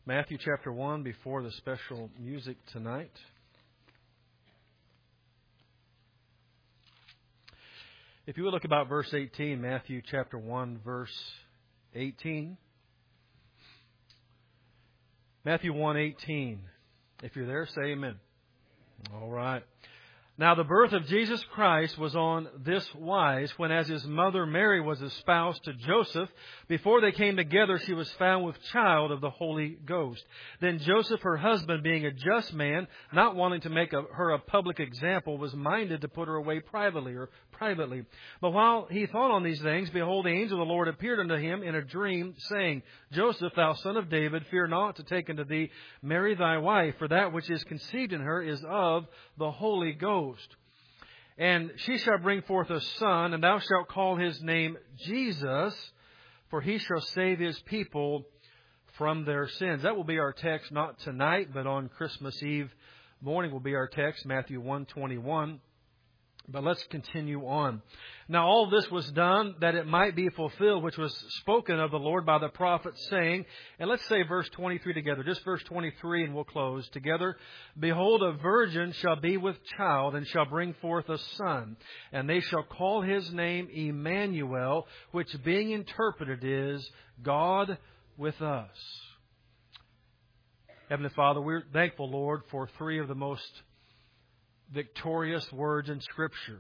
Matthew chapter 1 before the special music tonight. If you would look about verse 18, Matthew chapter 1, verse 18. Matthew 1:18. If you're there, say amen. All right. Now the birth of Jesus Christ was on this wise, when as his mother Mary was espoused to Joseph, before they came together she was found with child of the Holy Ghost. Then Joseph, her husband, being a just man, not wanting to make her a public example, was minded to put her away privately. But while he thought on these things, behold, the angel of the Lord appeared unto him in a dream, saying, Joseph, thou son of David, fear not to take unto thee Mary thy wife, for that which is conceived in her is of the Holy Ghost. And she shall bring forth a son, and thou shalt call his name Jesus, for he shall save his people from their sins. That will be our text, not tonight, but on Christmas Eve morning will be our text, Matthew 1:21. But let's continue on. Now all this was done that it might be fulfilled, which was spoken of the Lord by the prophet, saying, and let's say verse 23 together, just verse 23, and we'll close together. Behold, a virgin shall be with child, and shall bring forth a son, and they shall call his name Emmanuel, which being interpreted is God with us. Heavenly Father, we're thankful, Lord, for three of the most victorious words in Scripture.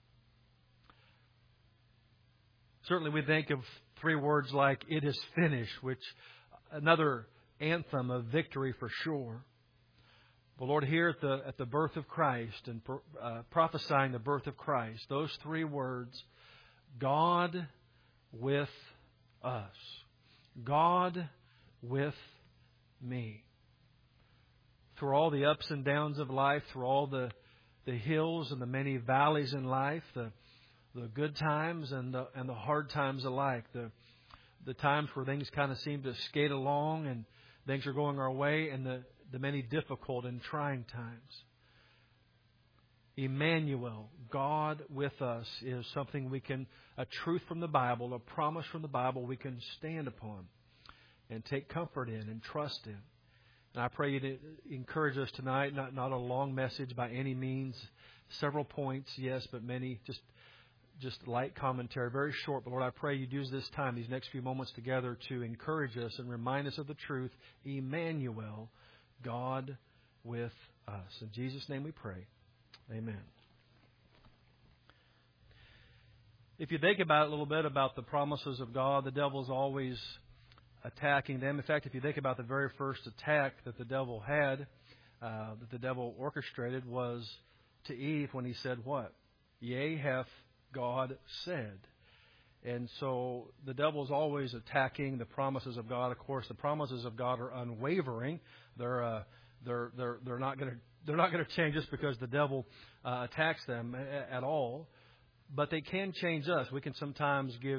Certainly we think of three words like, it is finished, which another anthem of victory for sure. But Lord, here at the birth of Christ and prophesying the birth of Christ, those three words, God with us. God with me. Through all the ups and downs of life, through all the hills and the many valleys in life, the good times and the hard times alike, the times where things kind of seem to skate along and things are going our way, and the many difficult and trying times. Emmanuel, God with us, is something a truth from the Bible, a promise from the Bible we can stand upon and take comfort in and trust in. And I pray you to encourage us tonight, not a long message by any means, several points, yes, but many, just light commentary, very short. But Lord, I pray you'd use this time, these next few moments together, to encourage us and remind us of the truth, Emmanuel, God with us. In Jesus' name we pray. Amen. If you think about it a little bit, about the promises of God, the devil's always attacking them. In fact, if you think about the very first attack that the devil had, that the devil orchestrated, was to Eve when he said what? Yea, hath God said. And so the devil's always attacking the promises of God. Of course, the promises of God are unwavering. They're not going to change just because the devil attacks them at all. But they can change us. We sometimes give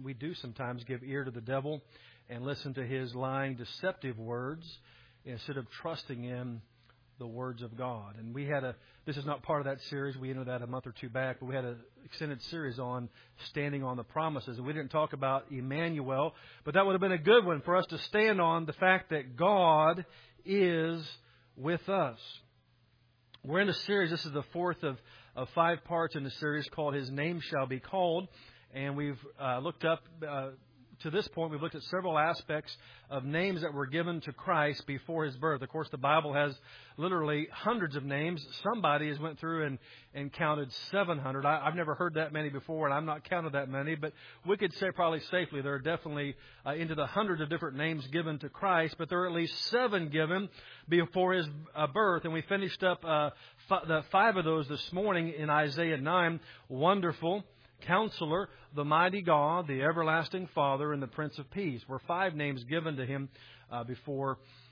ear to the devil and listen to his lying, deceptive words instead of trusting in the words of God. And this is not part of that series. We ended that a month or two back, but we had an extended series on standing on the promises. And we didn't talk about Emmanuel, but that would have been a good one for us to stand on, the fact that God is with us. We're in a series. This is the fourth of 5 parts in the series called His Name Shall Be Called. And we've looked up... To this point, we've looked at several aspects of names that were given to Christ before His birth. Of course, the Bible has literally hundreds of names. Somebody has went through and counted 700. I've never heard that many before, and I'm not counted that many. But we could say probably safely there are definitely into the hundreds of different names given to Christ. But there are at least 7 given before His birth. And we finished up the 5 of those this morning in Isaiah 9. Wonderful Counselor, the Mighty God, the Everlasting Father, and the Prince of Peace were 5 names given to Him before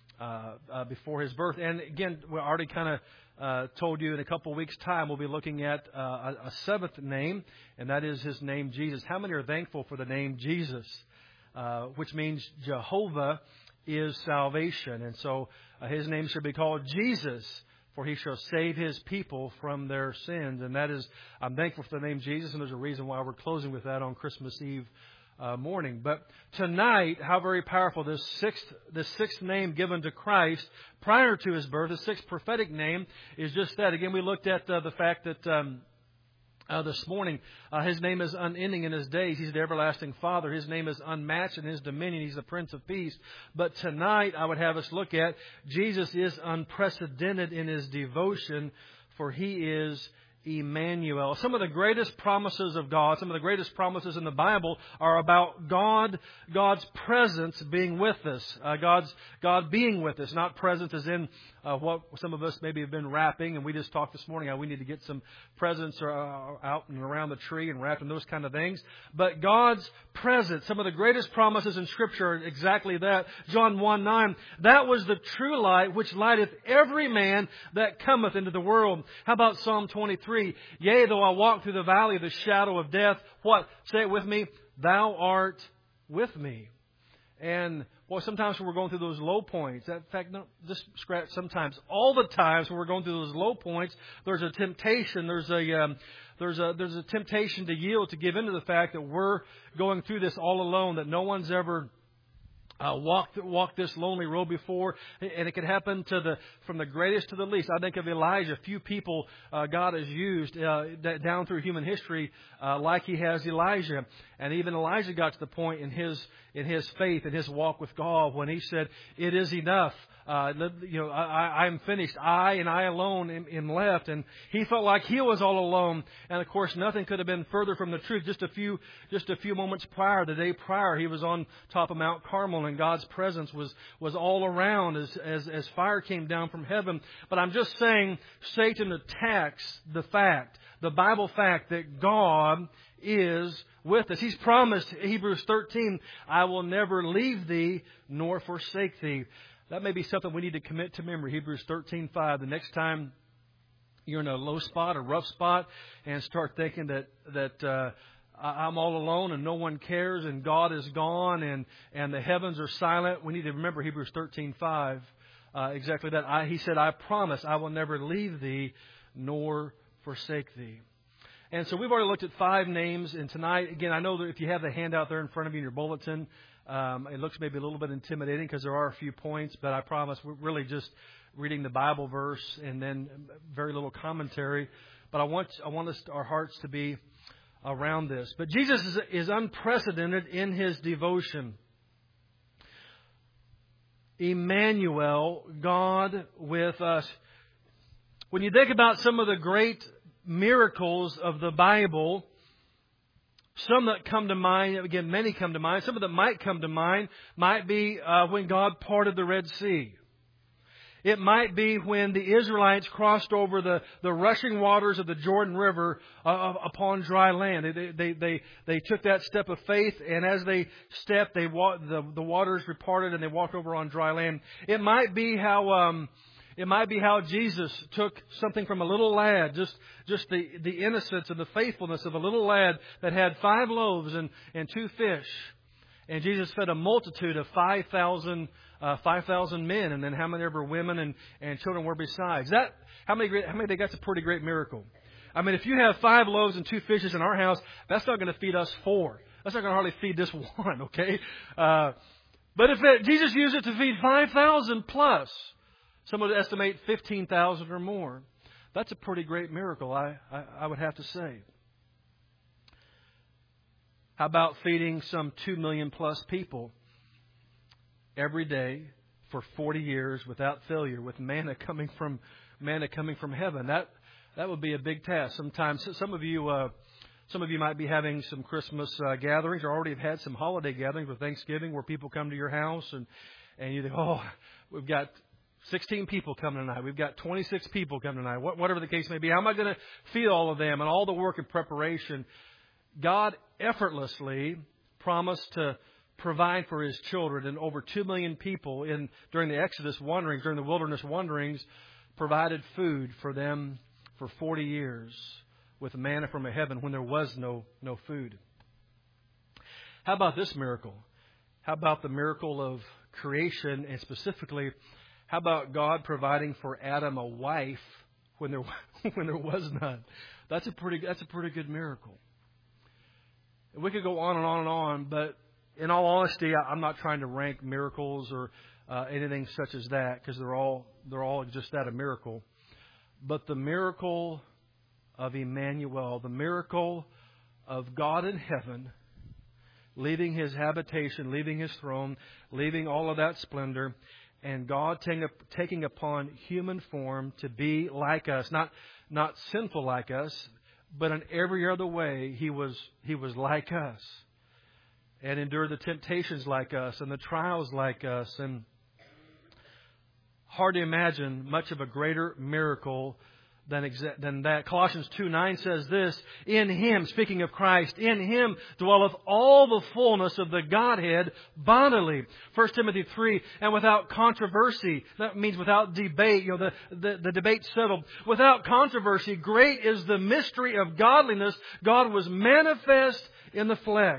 His birth. And again, we already kind of told you in a couple of weeks' time we'll be looking at a 7th name, and that is His name Jesus. How many are thankful for the name Jesus, which means Jehovah is salvation? And so His name should be called Jesus, for He shall save His people from their sins. And that is, I'm thankful for the name Jesus, and there's a reason why we're closing with that on Christmas Eve morning. But tonight, how very powerful this sixth name given to Christ prior to His birth, the sixth prophetic name, is just that. Again, we looked at the fact that this morning, His name is unending in His days. He's the everlasting Father. His name is unmatched in His dominion. He's the Prince of Peace. But tonight, I would have us look at Jesus is unprecedented in His devotion, for He is Emmanuel. Some of the greatest promises of God, some of the greatest promises in the Bible are about God's presence being with us. God being with us, not presence as in what some of us maybe have been wrapping, and we just talked this morning how we need to get some presents out and around the tree and wrapped and those kind of things. But God's presence, some of the greatest promises in Scripture are exactly that. John 1:9, that was the true light which lighteth every man that cometh into the world. How about Psalm 23? Yea, though I walk through the valley of the shadow of death, what? Say it with me. Thou art with me. And boy, sometimes when we're going through those low points, in fact, no, just scratch sometimes, all the times when we're going through those low points, there's a temptation, there's a temptation to yield, to give into the fact that we're going through this all alone, that no one's ever walked this lonely road before, and it can happen from the greatest to the least. I think of Elijah. Few people God has used down through human history like He has Elijah, and even Elijah got to the point in his faith, in his walk with God, when he said, "It is enough. I'm finished. I and I alone am left." And he felt like he was all alone. And of course, nothing could have been further from the truth. Just a few moments prior, the day prior, he was on top of Mount Carmel, and God's presence was all around as fire came down from heaven. But I'm just saying, Satan attacks the Bible fact that God is with us. He's promised, Hebrews 13, I will never leave thee nor forsake thee. That may be something we need to commit to memory. Hebrews 13:5. The next time you're in a low spot, a rough spot, and start thinking that I'm all alone and no one cares and God is gone and the heavens are silent, we need to remember Hebrews 13:5. Exactly that. He said, I promise I will never leave thee nor forsake thee. And so we've already looked at 5 names. And tonight, again, I know that if you have the handout there in front of you in your bulletin, it looks maybe a little bit intimidating because there are a few points. But I promise we're really just reading the Bible verse and then very little commentary. But I want our hearts to be around this. But Jesus is unprecedented in His devotion. Emmanuel, God with us. When you think about some of the great miracles of the Bible, some that come to mind, again, many come to mind. Some of them might come to mind might be when God parted the Red Sea. It might be when the Israelites crossed over the rushing waters of the Jordan River upon dry land. They took that step of faith, and as they stepped, the waters parted and they walked over on dry land. It might be how Jesus took something from a little lad, just the innocence and the faithfulness of a little lad that had 5 loaves and 2 fish. And Jesus fed a multitude of 5,000 men, and then how many ever women and children were besides. How many think that's a pretty great miracle? I mean, if you have 5 loaves and 2 fishes in our house, that's not going to feed us 4. That's not going to hardly feed this one, okay? But if Jesus used it to feed 5,000 plus, some would estimate 15,000 or more. That's a pretty great miracle, I would have to say. How about feeding some 2 million plus people every day for 40 years without failure, with manna coming from heaven? That would be a big task. Sometimes some of you might be having some Christmas gatherings, or already have had some holiday gatherings for Thanksgiving, where people come to your house and you think, oh, we've got 16 people coming tonight. We've got 26 people coming tonight. Whatever the case may be, how am I going to feed all of them? And all the work and preparation. God effortlessly promised to provide for His children, and over 2 million people during the Exodus wanderings, during the wilderness wanderings, provided food for them for 40 years with manna from heaven when there was no food. How about this miracle? How about the miracle of creation, and specifically, how about God providing for Adam a wife when there was none? That's a pretty good miracle. We could go on and on and on, but in all honesty, I'm not trying to rank miracles or anything such as that, because they're all just that, a miracle. But the miracle of Emmanuel, the miracle of God in heaven, leaving His habitation, leaving His throne, leaving all of that splendor, and God taking upon human form to be like us, not sinful like us, but in every other way He was like us, and endured the temptations like us and the trials like us. And hard to imagine much of a greater miracle than that. Colossians 2:9 says this, in Him, speaking of Christ, in Him dwelleth all the fullness of the Godhead bodily. 1 Timothy 3, and without controversy. That means without debate. The debate settled. Without controversy, great is the mystery of godliness. God was manifest in the flesh.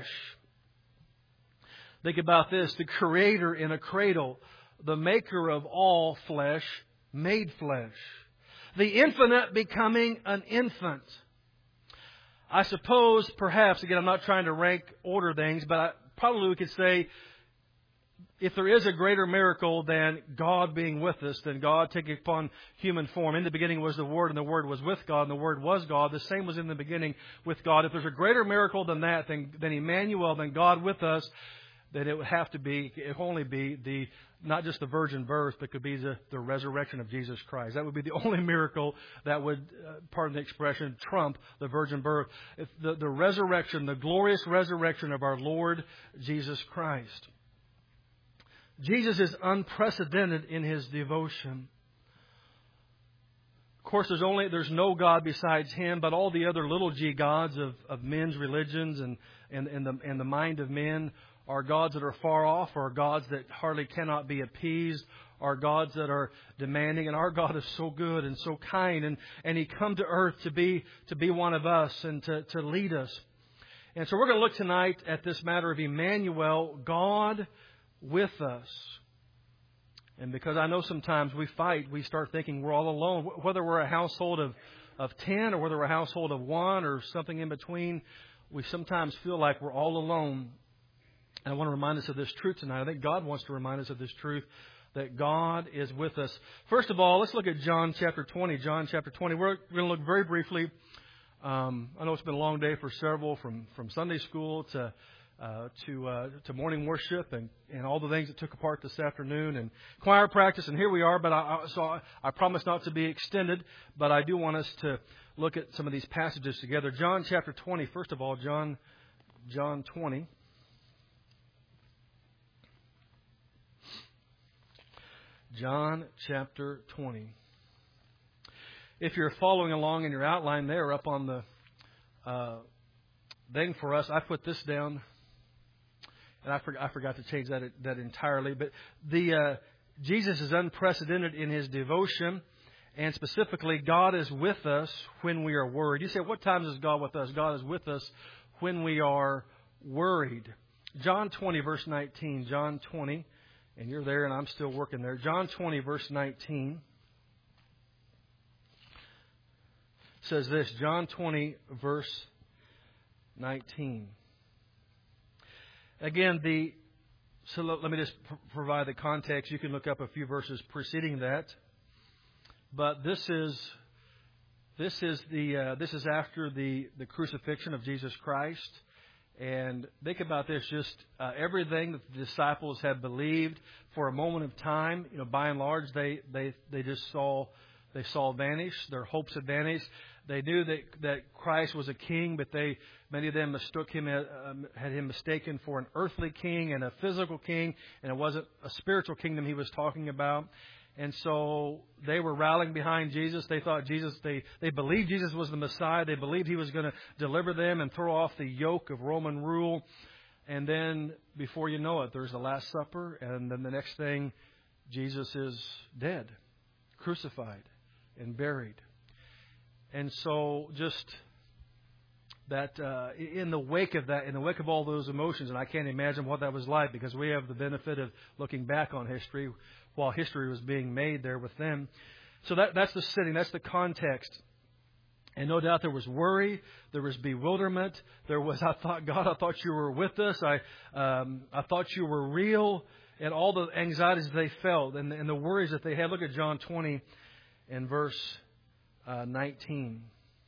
Think about this, the Creator in a cradle, the Maker of all flesh, made flesh. The infinite becoming an infant. I suppose, perhaps, again, I'm not trying to rank order things, but probably we could say, if there is a greater miracle than God being with us, than God taking upon human form. In the beginning was the Word, and the Word was with God, and the Word was God. The same was in the beginning with God. If there's a greater miracle than that, than Emmanuel, than God with us, then it would have to be, it would only be not just the virgin birth, but could be the resurrection of Jesus Christ. That would be the only miracle that would, pardon the expression, trump the virgin birth. It's the resurrection, the glorious resurrection of our Lord Jesus Christ. Jesus is unprecedented in His devotion. Of course, there's no God besides Him, but all the other little g gods of men's religions and the mind of men are gods that are far off, are gods that hardly cannot be appeased, are gods that are demanding. And our God is so good and so kind, and He come to earth to be one of us and to lead us. And so we're going to look tonight at this matter of Emmanuel, God with us. And because I know sometimes we fight, we start thinking we're all alone. Whether we're a household of 10 or whether we're a household of 1 or something in between, we sometimes feel like we're all alone. And I want to remind us of this truth tonight. I think God wants to remind us of this truth, that God is with us. First of all, let's look at John chapter 20. John chapter 20. We're going to look very briefly. I know it's been a long day for several, from Sunday school to morning worship and all the things that took apart this afternoon and choir practice. And here we are. But I promise not to be extended. But I do want us to look at some of these passages together. John chapter 20. First of all, John 20. John chapter 20. If you're following along in your outline there up on the thing for us, I put this down, and I forgot to change that entirely. But Jesus is unprecedented in His devotion, and specifically, God is with us when we are worried. You say, what times is God with us? God is with us when we are worried. John 20, verse 19. John 20. And you're there, and I'm still working there. John 20, verse 19 says this. John 20, verse 19. Again, so let me just provide the context. You can look up a few verses preceding that. But this is after the crucifixion of Jesus Christ. And think about this, just everything that the disciples had believed for a moment of time, by and large, they just saw vanish. Their hopes had vanished. They knew that Christ was a king, but many of them had Him mistaken for an earthly king and a physical king, and it wasn't a spiritual kingdom He was talking about. And so they were rallying behind Jesus. They thought they believed Jesus was the Messiah. They believed He was going to deliver them and throw off the yoke of Roman rule. And then, before you know it, there's the Last Supper. And then the next thing, Jesus is dead, crucified, and buried. And so just that in the wake of that, in the wake of all those emotions, and I can't imagine what that was like, because we have the benefit of looking back on history while history was being made there with them. So that's the setting, that's the context. And no doubt there was worry, there was bewilderment, there was, I thought, God, I thought you were with us, I thought you were real, and all the anxieties they felt and the worries that they had. Look at John 20 and verse 19.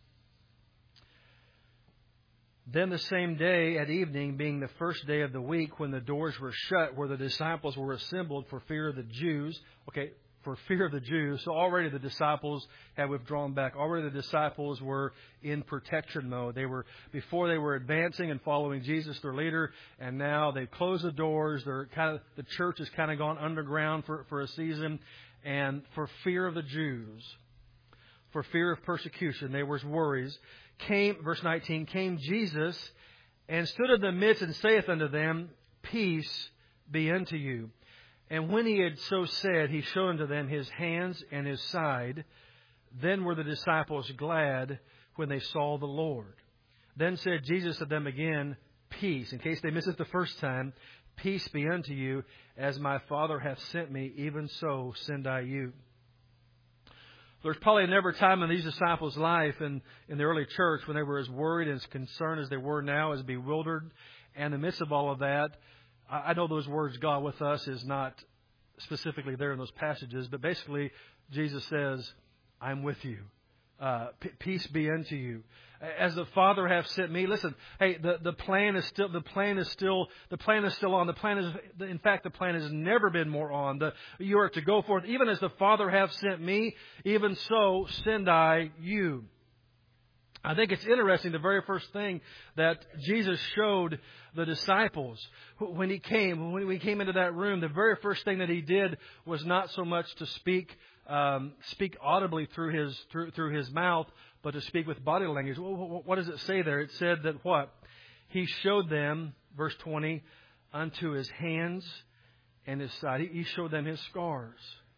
Then the same day at evening, being the first day of the week, when the doors were shut, where the disciples were assembled for fear of the Jews. Okay, for fear of the Jews. So already the disciples had withdrawn back. Already the disciples were in protection mode. Before they were advancing and following Jesus, their leader, and now they've closed the doors. The church has kind of gone underground for a season, and for fear of the Jews, for fear of persecution, there was worries. Verse 19, came Jesus and stood in the midst and saith unto them, Peace be unto you. And when he had so said, he showed unto them his hands and his side. Then were the disciples glad when they saw the Lord. Then said Jesus to them again, Peace. In case they missed it the first time, peace be unto you. As my Father hath sent me, even so send I you. There's probably never a time in these disciples' life in the early church when they were as worried and as concerned as they were now, as bewildered. And in the midst of all of that, I know those words, God with us, is not specifically there in those passages, but basically Jesus says, I'm with you. Peace be unto you. As the Father hath sent me. Listen, hey, the plan is still on. In fact, the plan has never been more on. You are to go forth, even as the Father hath sent me, even so send I you. I think it's interesting, the very first thing that Jesus showed the disciples when he came into that room, the very first thing that he did was not so much to speak audibly through his mouth, but to speak with body language. What does it say there? It said that what? He showed them, verse 20, unto his hands and his side. He showed them his scars.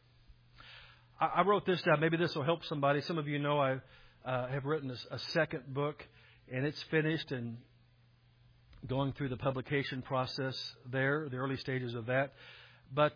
I wrote this down. Maybe this will help somebody. Some of you know I have written a second book, and it's finished and going through the publication process there, the early stages of that. But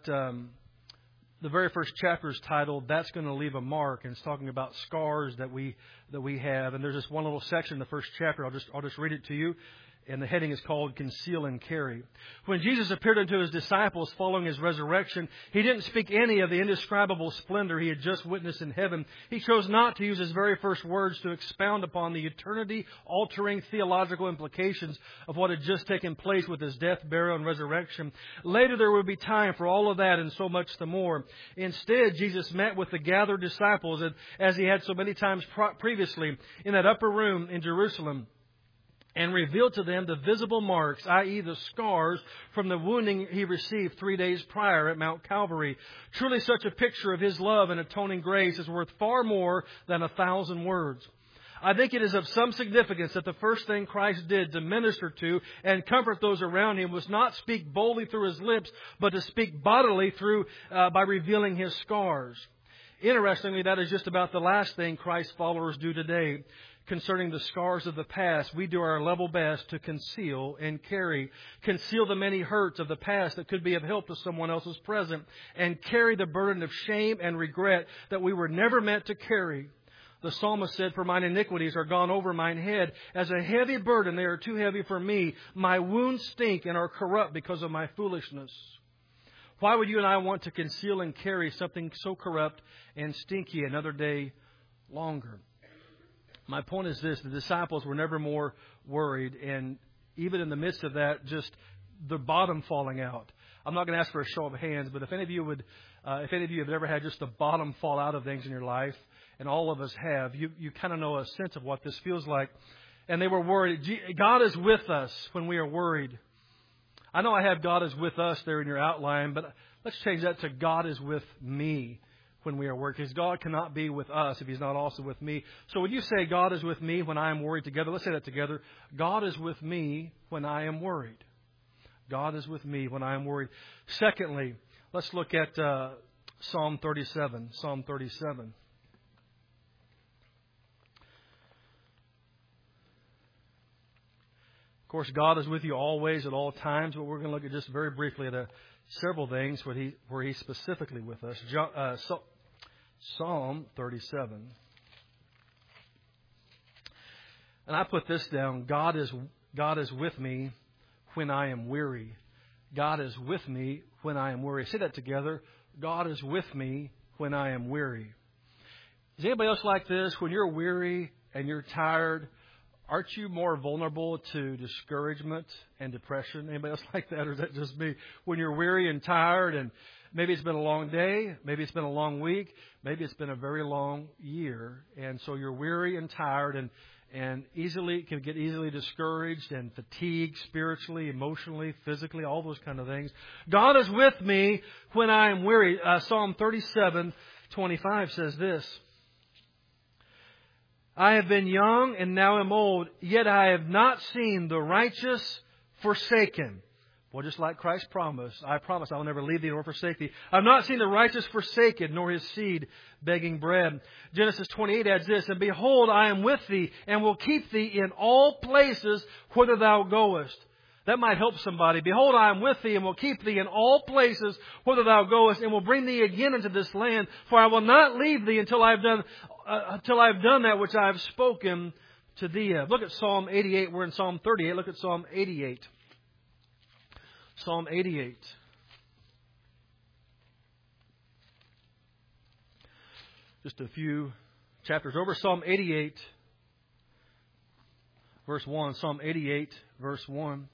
the very first chapter is titled, That's Going to Leave a Mark, and it's talking about scars that we have. And there's this one little section in the first chapter. I'll just read it to you. And the heading is called Conceal and Carry. When Jesus appeared unto his disciples following his resurrection, he didn't speak any of the indescribable splendor he had just witnessed in heaven. He chose not to use his very first words to expound upon the eternity-altering theological implications of what had just taken place with his death, burial, and resurrection. Later there would be time for all of that and so much the more. Instead, Jesus met with the gathered disciples, as he had so many times previously, in that upper room in Jerusalem, and revealed to them the visible marks, i.e. the scars from the wounding he received 3 days prior at Mount Calvary. Truly such a picture of his love and atoning grace is worth far more than 1,000 words. I think it is of some significance that the first thing Christ did to minister to and comfort those around him was not speak boldly through his lips, but to speak bodily by revealing his scars. Interestingly, that is just about the last thing Christ's followers do today. Concerning the scars of the past, we do our level best to conceal and carry. Conceal the many hurts of the past that could be of help to someone else's present, and carry the burden of shame and regret that we were never meant to carry. The psalmist said, For mine iniquities are gone over mine head. As a heavy burden, they are too heavy for me. My wounds stink and are corrupt because of my foolishness. Why would you and I want to conceal and carry something so corrupt and stinky another day longer? My point is this, the disciples were never more worried, and even in the midst of that, just the bottom falling out. I'm not going to ask for a show of hands, but if any of you have ever had just the bottom fall out of things in your life, and all of us have, you kind of know a sense of what this feels like. And they were worried. God is with us when we are worried. I know I have God is with us there in your outline, but let's change that to God is with me when we are worried, because God cannot be with us if He's not also with me. So when you say God is with me when I am worried together, let's say that together. God is with me when I am worried. God is with me when I am worried. Secondly, let's look at Psalm 37. Psalm 37. Of course, God is with you always at all times, but we're going to look at just very briefly at several things where He's specifically with us. Psalm 37. And I put this down. God is with me when I am weary. God is with me when I am weary. Say that together. God is with me when I am weary. Is anybody else like this? When you're weary and you're tired, aren't you more vulnerable to discouragement and depression? Anybody else like that, or is that just me? When you're weary and tired, and maybe it's been a long day, maybe it's been a long week, maybe it's been a very long year, and so you're weary and tired, and can get easily discouraged and fatigued spiritually, emotionally, physically, all those kind of things. God is with me when I am weary. Psalm 37:25 says this. I have been young and now am old, yet I have not seen the righteous forsaken. Well, just like Christ promised, I promise I will never leave thee nor forsake thee. I have not seen the righteous forsaken, nor his seed begging bread. Genesis 28 adds this, and behold, I am with thee, and will keep thee in all places whither thou goest. That might help somebody. Behold, I am with thee, and will keep thee in all places whither thou goest, and will bring thee again into this land. For I will not leave thee until I have done that which I have spoken to thee of. Look at Psalm 88. We're in Psalm 38. Look at Psalm 88. Psalm 88. Just a few chapters over. Psalm 88, verse 1. Psalm 88, verse 1.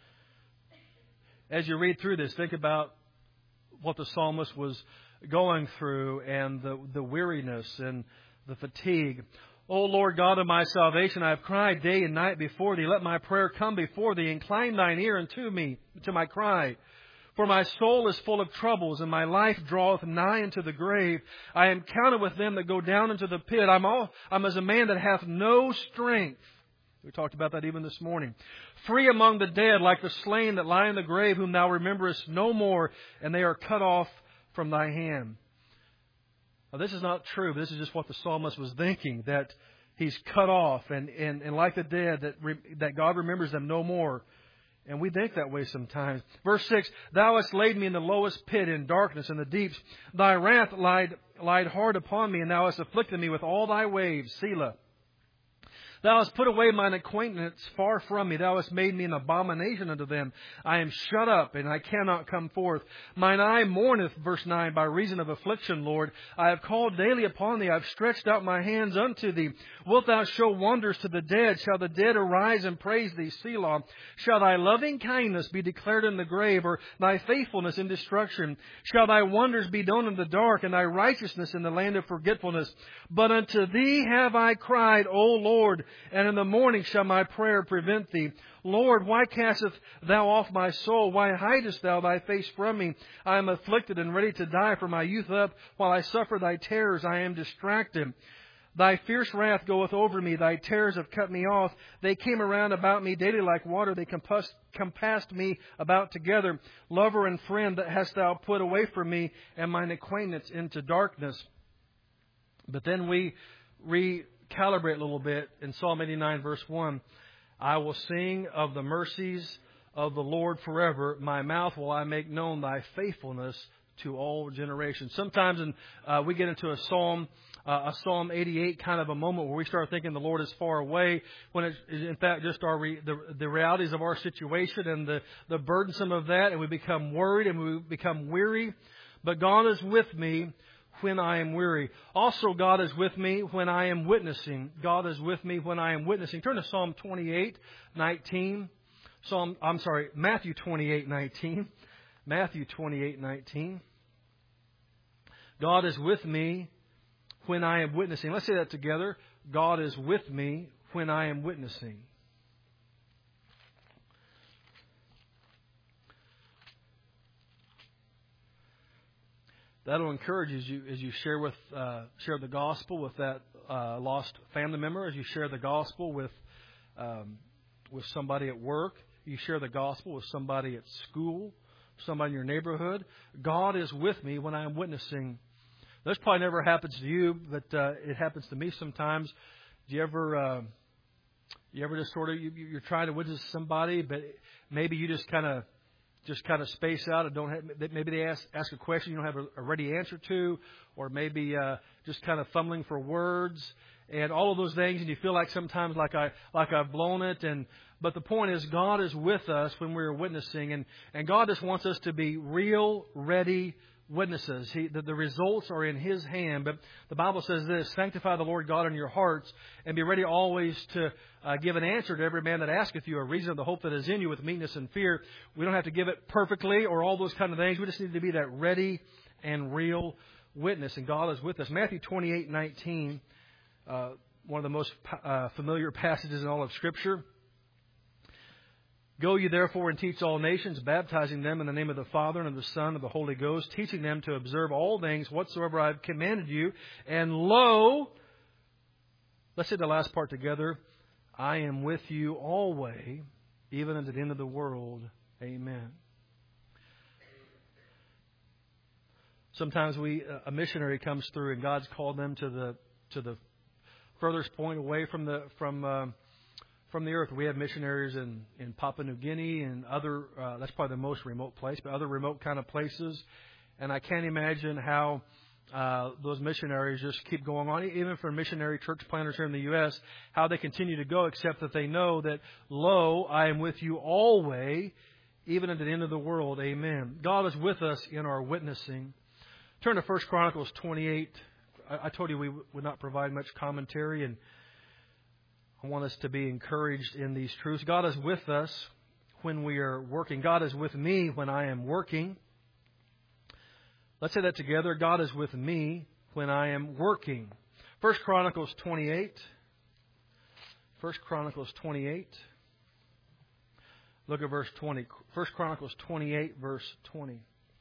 As you read through this, think about what the psalmist was going through and the weariness and the fatigue. O Lord God of my salvation, I have cried day and night before Thee. Let my prayer come before Thee. Incline Thine ear unto me, to my cry. For my soul is full of troubles, and my life draweth nigh unto the grave. I am counted with them that go down into the pit. I'm as a man that hath no strength. We talked about that even this morning. Free among the dead, like the slain that lie in the grave, whom Thou rememberest no more, and they are cut off from Thy hand. Now, this is not true. This is just what the psalmist was thinking, that he's cut off and like the dead, that God remembers them no more. And we think that way sometimes. Verse 6, Thou hast laid me in the lowest pit, in darkness, in the deeps. Thy wrath lied hard upon me, and Thou hast afflicted me with all Thy waves. Selah. Thou hast put away mine acquaintance far from me. Thou hast made me an abomination unto them. I am shut up, and I cannot come forth. Mine eye mourneth, verse 9, by reason of affliction, Lord. I have called daily upon Thee. I have stretched out my hands unto Thee. Wilt Thou show wonders to the dead? Shall the dead arise and praise Thee? Selah. Shall Thy loving kindness be declared in the grave, or Thy faithfulness in destruction? Shall Thy wonders be known in the dark, and Thy righteousness in the land of forgetfulness? But unto Thee have I cried, O Lord, and in the morning shall my prayer prevent Thee. Lord, why casteth Thou off my soul? Why hidest Thou Thy face from me? I am afflicted and ready to die from my youth up. While I suffer Thy terrors, I am distracted. Thy fierce wrath goeth over me. Thy terrors have cut me off. They came around about me daily like water. They compassed me about together. Lover and friend that hast Thou put away from me, and mine acquaintance into darkness. But then we recalibrate a little bit in Psalm 89, verse 1. I will sing of the mercies of the Lord forever. My mouth will I make known Thy faithfulness to all generations. Sometimes we get into a Psalm 88 kind of a moment where we start thinking the Lord is far away, when it's in fact just the realities of our situation and the burdensome of that, and we become worried and we become weary. But God is with me when I am weary. Also, God is with me when I am witnessing. God is with me when I am witnessing. Turn to Psalm 28:19. Matthew 28:19. Matthew 28:19. God is with me when I am witnessing. Let's say that together. God is with me when I am witnessing. That'll encourage you as you share the gospel with that lost family member, as you share the gospel with somebody at work, you share the gospel with somebody at school, somebody in your neighborhood. God is with me when I am witnessing. This probably never happens to you, but it happens to me sometimes. Do you ever just sort of you're trying to witness somebody, but maybe you just kind of space out and don't have, maybe they ask a question you don't have a ready answer to, or maybe just kind of fumbling for words, and all of those things, and you feel like sometimes like I've blown it. But the point is, God is with us when we're witnessing, and God just wants us to be real, ready witnesses. The results are in His hand. But the Bible says this: sanctify the Lord God in your hearts, and be ready always to give an answer to every man that asketh you a reason of the hope that is in you with meekness and fear. We don't have to give it perfectly or all those kind of things. We just need to be that ready and real witness, and God is with us. Matthew 28:19, one of the most familiar passages in all of Scripture. Go ye therefore and teach all nations, baptizing them in the name of the Father and of the Son and of the Holy Ghost, teaching them to observe all things whatsoever I have commanded you. And lo, let's say the last part together, I am with you always, even unto the end of the world. Amen. Sometimes a missionary comes through and God's called them to the furthest point away from the earth. We have missionaries in Papua New Guinea and other, that's probably the most remote place, but other remote kind of places. And I can't imagine how those missionaries just keep going on, even for missionary church planters here in the U.S., how they continue to go, except that they know that, lo, I am with you always, even unto the end of the world. Amen. God is with us in our witnessing. Turn to 1 Chronicles 28. I told you we would not provide much commentary, and I want us to be encouraged in these truths. God is with us when we are working. God is with me when I am working. Let's say that together. God is with me when I am working. 1 Chronicles 28. 1 Chronicles 28. Look at verse 20. 1 Chronicles 28, verse 20.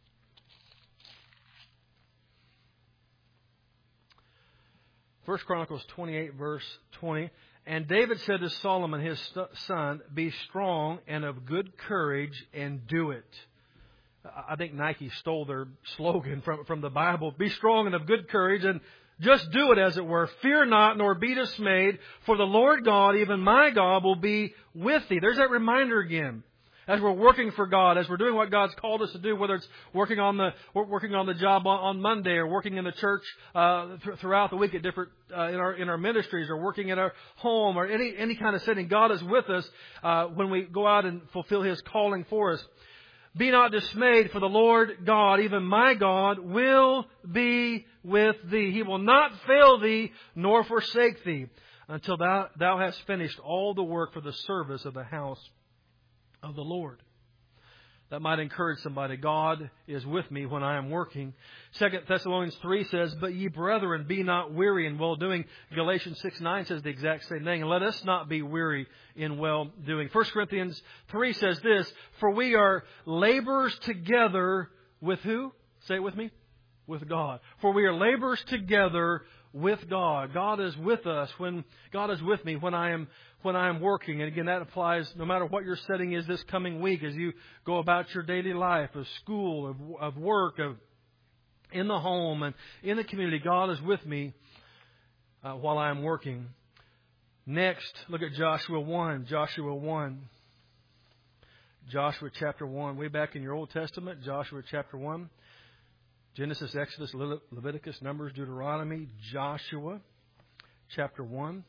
1 Chronicles 28, verse 20. And David said to Solomon, his son, be strong and of good courage, and do it. I think Nike stole their slogan from the Bible. Be strong and of good courage, and just do it, as it were. Fear not, nor be dismayed, for the Lord God, even my God, will be with thee. There's that reminder again. As we're working for God, as we're doing what God's called us to do, whether it's working on the job on Monday, or working in the church throughout the week at different in our ministries, or working at our home, or any kind of setting, God is with us when we go out and fulfill His calling for us. Be not dismayed, for the Lord God, even my God, will be with thee. He will not fail thee, nor forsake thee, until thou hast finished all the work for the service of the house of the Lord. That might encourage somebody. God is with me when I am working. 2 Thessalonians 3 says, but ye brethren, be not weary in well-doing. Galatians 6:9 says the exact same thing. And let us not be weary in well-doing. 1 Corinthians 3 says this, for we are laborers together with who? Say it with me. With God. For we are laborers together with God. God is with us when God is with me when I am working. And again, that applies no matter what your setting is this coming week as you go about your daily life of school, of work, of in the home and in the community. God is with me while I am working. Next, look at Joshua 1. Joshua 1. Joshua chapter 1. Way back in your Old Testament, Joshua chapter 1. Genesis, Exodus, Leviticus, Numbers, Deuteronomy, Joshua chapter 1.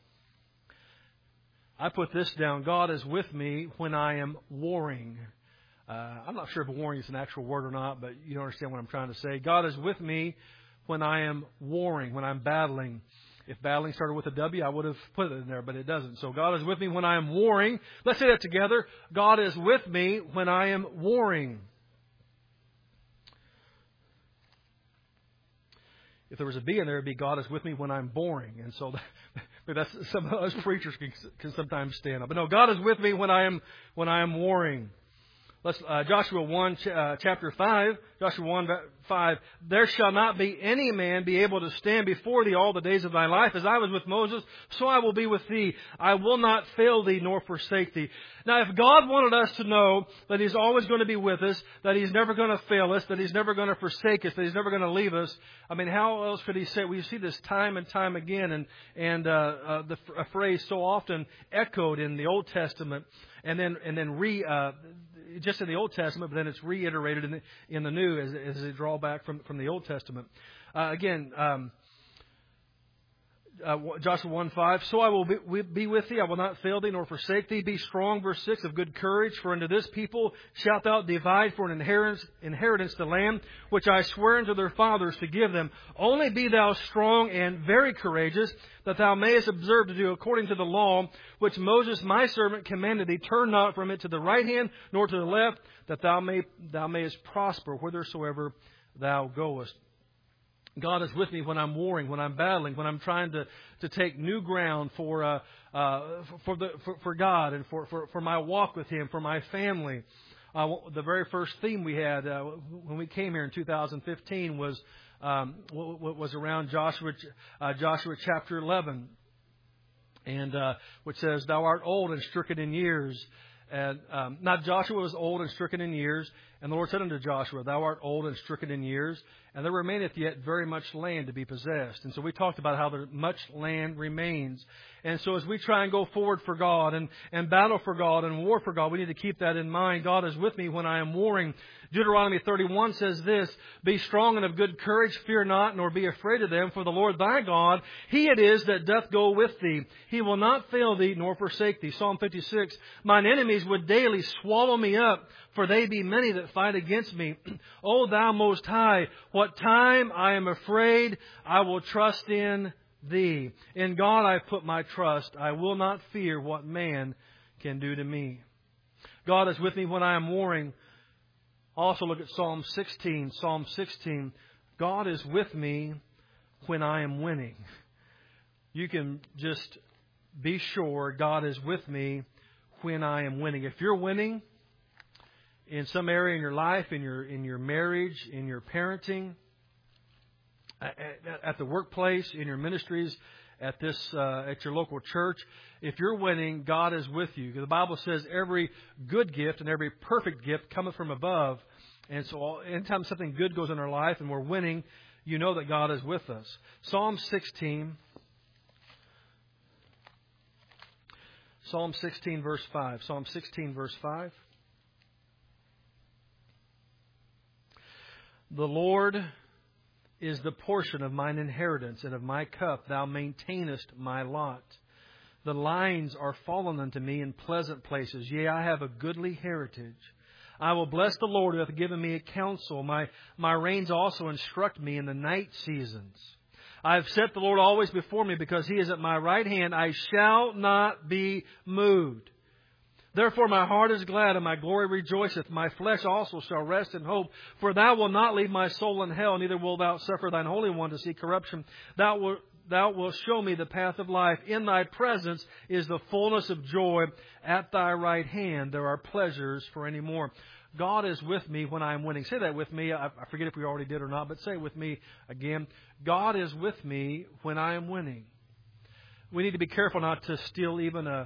I put this down. God is with me when I am warring. I'm not sure if warring is an actual word or not, but you understand what I'm trying to say. God is with me when I am warring, when I'm battling. If battling started with a W, I would have put it in there, but it doesn't. So God is with me when I am warring. Let's say that together. God is with me when I am warring. If there was a B in there, it'd be God is with me when I'm boring. And so that's some of us preachers can sometimes stand up. But no, God is with me when I am warring. Let's Joshua 1 chapter 5. Joshua 1:5. There shall not be any man be able to stand before thee all the days of thy life. As I was with Moses, so I will be with thee. I will not fail thee nor forsake thee. Now, if God wanted us to know that He's always going to be with us, that He's never going to fail us, that He's never going to forsake us, that He's never going to leave us, I mean, how else could He say? We see this time and time again, and a phrase so often echoed in the Old Testament, and then just in the Old Testament, but then it's reiterated in the New as they draw back from the Old Testament. Joshua 1:5, so I will be with thee, I will not fail thee nor forsake thee. Be strong, verse 6, of good courage, for unto this people shalt thou divide for an inheritance the land, which I swear unto their fathers to give them. Only be thou strong and very courageous, that thou mayest observe to do according to the law, which Moses my servant commanded thee. Turn not from it to the right hand, nor to the left, that thou mayest prosper whithersoever thou goest. God is with me when I'm warring, when I'm battling, when I'm trying to take new ground for God and for my walk with Him, for my family. The very first theme we had when we came here in 2015 was around Joshua chapter 11, and which says, "Thou art old and stricken in years." And not Joshua was old and stricken in years, and the Lord said unto Joshua, "Thou art old and stricken in years, and there remaineth yet very much land to be possessed." And so we talked about how there much land remains. And so as we try and go forward for God and battle for God and war for God, we need to keep that in mind. God is with me when I am warring. Deuteronomy 31 says this, "Be strong and of good courage, fear not, nor be afraid of them, for the Lord thy God, He it is that doth go with thee. He will not fail thee, nor forsake thee." Psalm 56, "Mine enemies would daily swallow me up, for they be many that fight against me. O thou most high, what time I am afraid, I will trust in thee. In God I put my trust. I will not fear what man can do to me." God is with me when I am warring. Also look at Psalm 16. Psalm 16. God is with me when I am winning. You can just be sure God is with me when I am winning. If you're winning in some area in your life, in your marriage, in your parenting, at the workplace, in your ministries, at your local church, if you're winning, God is with you. The Bible says every good gift and every perfect gift cometh from above. And so anytime something good goes in our life and we're winning, you know that God is with us. Psalm 16. Psalm 16 verse 5. Psalm 16 verse 5. "The Lord is the portion of mine inheritance, and of my cup thou maintainest my lot. The lines are fallen unto me in pleasant places. Yea, I have a goodly heritage. I will bless the Lord who hath given me a counsel. My reins also instruct me in the night seasons. I have set the Lord always before me, because He is at my right hand. I shall not be moved. Therefore my heart is glad, and my glory rejoiceth. My flesh also shall rest in hope. For thou wilt not leave my soul in hell, neither wilt thou suffer thine Holy One to see corruption. Thou wilt show me the path of life. In thy presence is the fullness of joy. At thy right hand there are pleasures for any more." God is with me when I am winning. Say that with me. I forget if we already did or not, but say it with me again. God is with me when I am winning. We need to be careful not to steal even a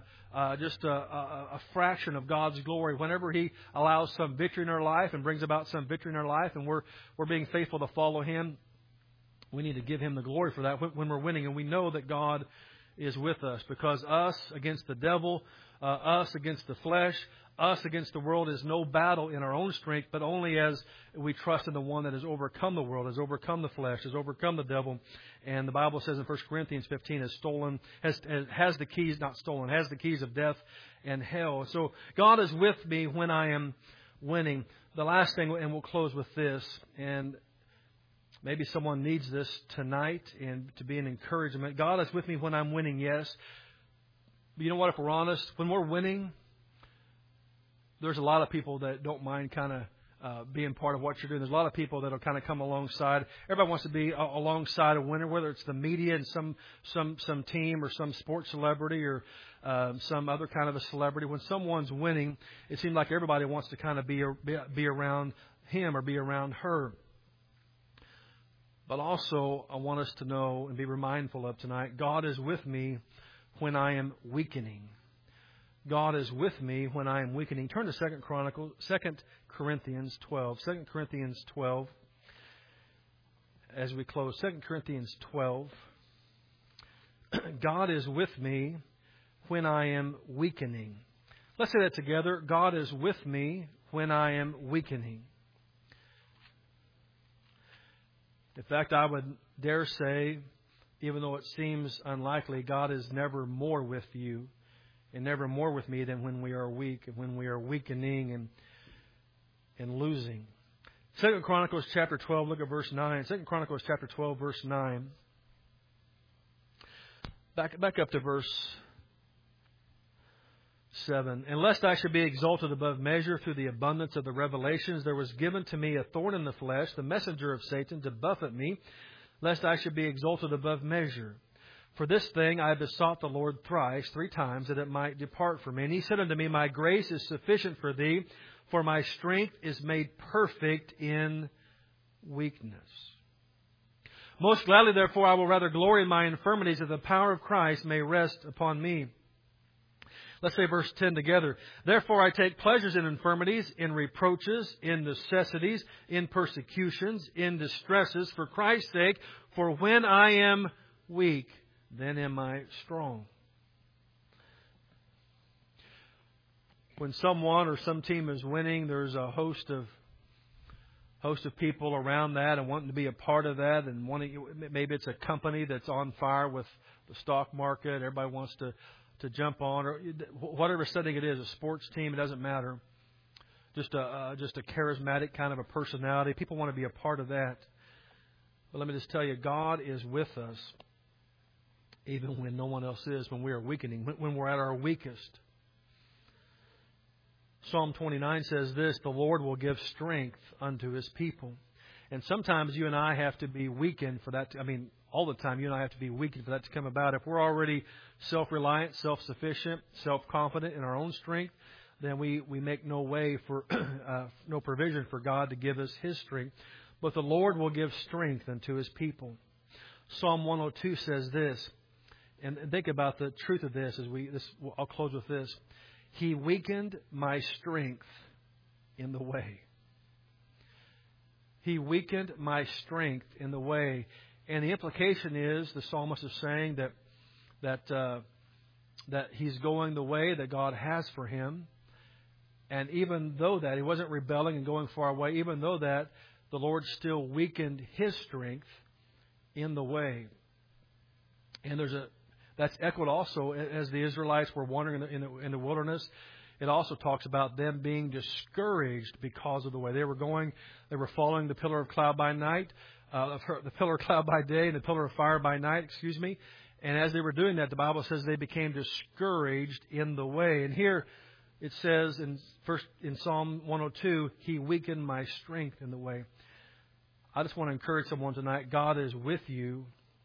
fraction of God's glory. Whenever He allows some victory in our life and brings about some victory in our life, and we're being faithful to follow Him, we need to give Him the glory for that when we're winning. And we know that God is with us, because us against the devil, us against the flesh, us against the world is no battle in our own strength, but only as we trust in the one that has overcome the world, has overcome the flesh, has overcome the devil. And the Bible says in 1 Corinthians 15 has the keys of death and hell. So God is with me when I am winning. The last thing, and we'll close with this, and maybe someone needs this tonight and to be an encouragement. God is with me when I'm winning, yes. But you know what, if we're honest, when we're winning, there's a lot of people that don't mind kind of being part of what you're doing. There's a lot of people that will kind of come alongside. Everybody wants to be alongside a winner, whether it's the media and some team or some sports celebrity or some other kind of a celebrity. When someone's winning, it seems like everybody wants to kind of be around him or be around her. But also, I want us to know and be mindful of tonight, God is with me when I am weakening. God is with me when I am weakening. Turn to 2 Corinthians 12. 2 Corinthians 12. As we close, 2 Corinthians 12. God is with me when I am weakening. Let's say that together. God is with me when I am weakening. In fact, I would dare say even though it seems unlikely, God is never more with you and never more with me than when we are weak and when we are weakening and losing. 2 Chronicles chapter 12, look at verse 9. 2 Chronicles chapter 12, verse 9. Back up to verse 7. And lest I should be exalted above measure through the abundance of the revelations, there was given to me a thorn in the flesh, the messenger of Satan, to buffet me, lest I should be exalted above measure. For this thing I besought the Lord thrice, 3 times, that it might depart from me. And He said unto me, My grace is sufficient for thee, for my strength is made perfect in weakness. Most gladly, therefore, I will rather glory in my infirmities, that the power of Christ may rest upon me. Let's say verse 10 together. Therefore I take pleasures in infirmities, in reproaches, in necessities, in persecutions, in distresses, for Christ's sake. For when I am weak, then am I strong. When someone or some team is winning, there's a host of people around that and wanting to be a part of that, and maybe it's a company that's on fire with the stock market. Everybody wants to jump on, or whatever setting it is, a sports team, it doesn't matter. Just a charismatic kind of a personality. People want to be a part of that. But let me just tell you, God is with us even when no one else is, when we are weakening, when we're at our weakest. Psalm 29 says this, the Lord will give strength unto His people. And sometimes you and I have to be weakened for that. All the time you and I have to be weakened for that to come about. If we're already self-reliant, self-sufficient, self-confident in our own strength, then we make no way for no provision for God to give us His strength. But the Lord will give strength unto His people. Psalm 102 says this, and think about the truth of this I'll close with this. He weakened my strength in the way. He weakened my strength in the way. And the implication is, the psalmist is saying that he's going the way that God has for him. And even though that, he wasn't rebelling and going far away, even though that, the Lord still weakened his strength in the way. And that's echoed also as the Israelites were wandering in the wilderness. It also talks about them being discouraged because of the way they were going. They were following the pillar of cloud by night, the pillar of cloud by day, and the pillar of fire by night. And as they were doing that, the Bible says they became discouraged in the way. And here it says in Psalm 102, He weakened my strength in the way. I just want to encourage someone tonight. God is with you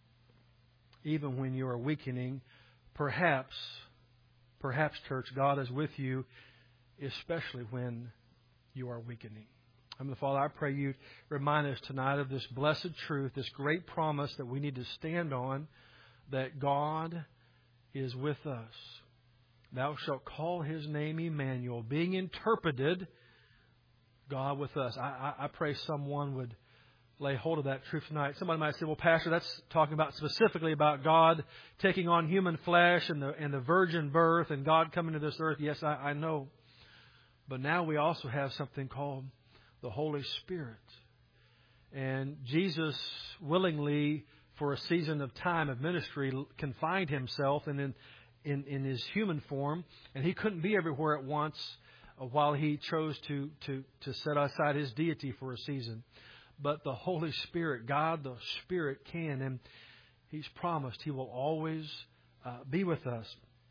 even when you are weakening. Perhaps, church, God is with you, especially when you are weakening. Father, I pray you remind us tonight of this blessed truth, this great promise that we need to stand on, that God is with us. Thou shalt call His name Emmanuel, being interpreted, God with us. I pray someone would lay hold of that truth tonight. Somebody might say, well, Pastor, that's talking about specifically about God taking on human flesh and the virgin birth and God coming to this earth. Yes, I know. But now we also have something called the Holy Spirit. And Jesus willingly, for a season of time of ministry, confined Himself in His human form. And He couldn't be everywhere at once while He chose to set aside His deity for a season. But the Holy Spirit, God the Spirit can, and He's promised He will always be with us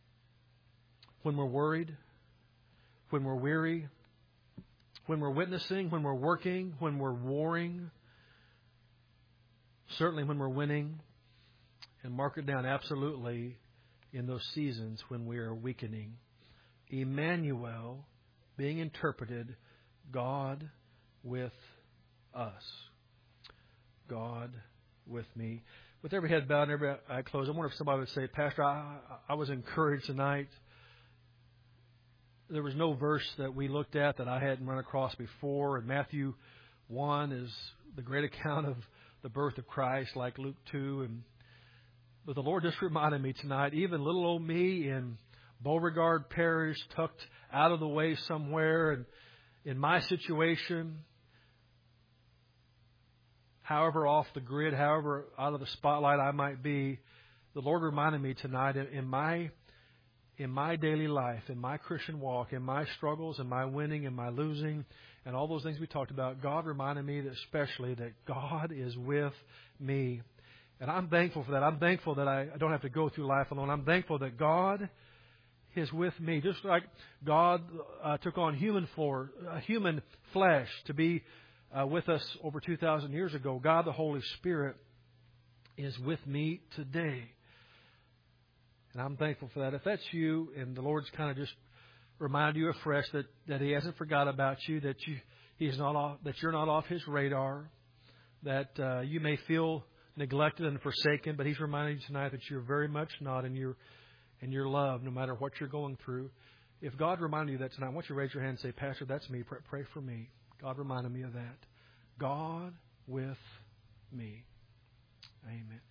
when we're worried, when we're weary, when we're witnessing, when we're working, when we're warring, certainly when we're winning, and mark it down, absolutely, in those seasons when we are weakening. Emmanuel, being interpreted, God with us. God with me. With every head bowed and every eye closed, I wonder if somebody would say, Pastor, I was encouraged tonight. There was no verse that we looked at that I hadn't run across before. And Matthew 1 is the great account of the birth of Christ, like Luke 2. But the Lord just reminded me tonight, even little old me in Beauregard Parish, tucked out of the way somewhere, and in my situation, however off the grid, however out of the spotlight I might be, the Lord reminded me tonight in my daily life, in my Christian walk, in my struggles, in my winning, in my losing, and all those things we talked about, God reminded me that especially that God is with me. And I'm thankful for that. I'm thankful that I don't have to go through life alone. I'm thankful that God is with me. Just like God took on human flesh to be with us over 2,000 years ago, God the Holy Spirit is with me today. And I'm thankful for that. If that's you and the Lord's kind of just remind you afresh that He hasn't forgot about you, that you're not off His radar, that you may feel neglected and forsaken, but He's reminding you tonight that you're very much not, and you're loved no matter what you're going through. If God reminded you that tonight, I want you to raise your hand and say, Pastor, that's me. Pray for me. God reminded me of that. God with me. Amen.